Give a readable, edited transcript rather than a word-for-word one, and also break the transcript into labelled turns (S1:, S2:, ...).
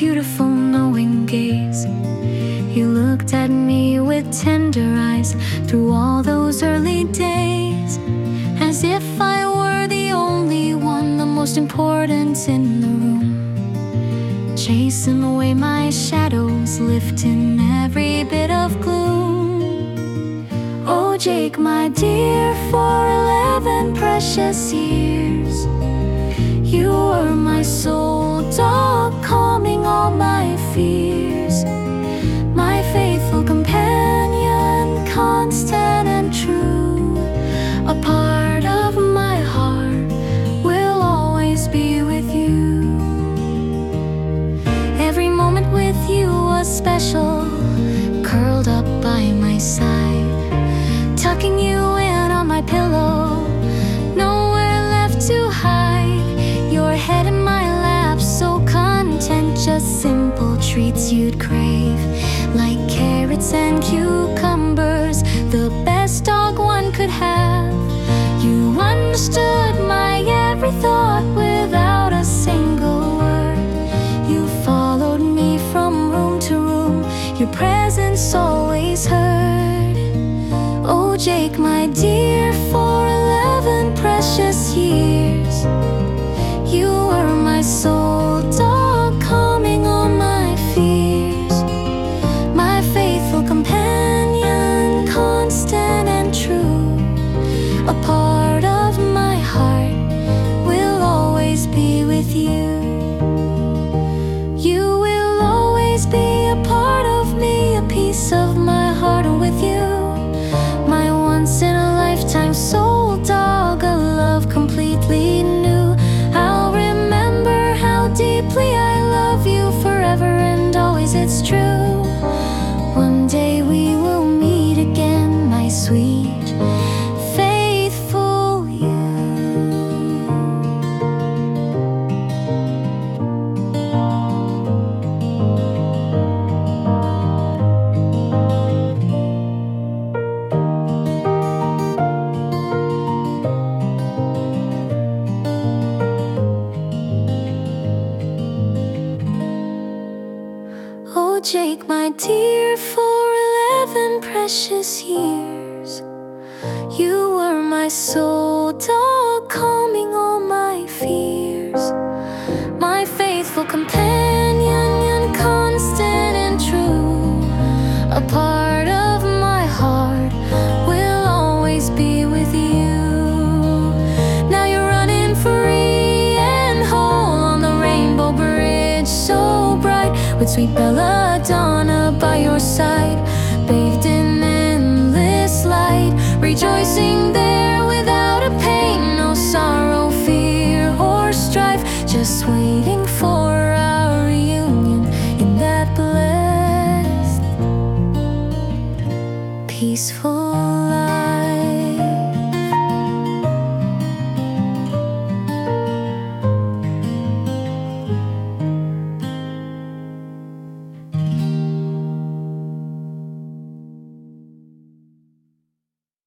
S1: beautiful knowing gaze. You looked at me with tender eyes through all those early days, as if I were the only one, the most important in the room, chasing away my shadows, lifting every bit of gloom. Oh Jake, my dear, for 11 precious years, you were my soul dog, calming all my fears, my faithful companion, constant and true. A part of my heart will always be with you. Every moment with you was special, curled up by my side, tucking you in on my pillow, nowhere left to hide. Your head in my lap, so content, just simple treats you'd crave, like carrots and cucumbers, the best dog one could have. You understood my every thought without a single word. You followed me from room to room, your presence always heard. Oh Jake, my dear, for 11 precious years, you were my soul dog, calming all my fears, my faithful companion, constant and true. A part of my heart will always be with you. You will always be a part of me, a piece of my heart with you, my once in a lifetime soul dog, a love completely new. I'll remember how deeply I love you forever and always, it's true. One day we will meet again, my sweet, faithful you. Oh Jake, my dear, for 11 precious years, you were my soul dog, calming all my fears, my faithful companion, constant and true. A part of my heart will always be with you. Now you're running free and whole on the rainbow bridge, so bright, with sweet belladonna by your side, bathed in endless light, rejoicing there without a pain, no sorrow, fear or strife, just waiting for our reunion in that blessed, peaceful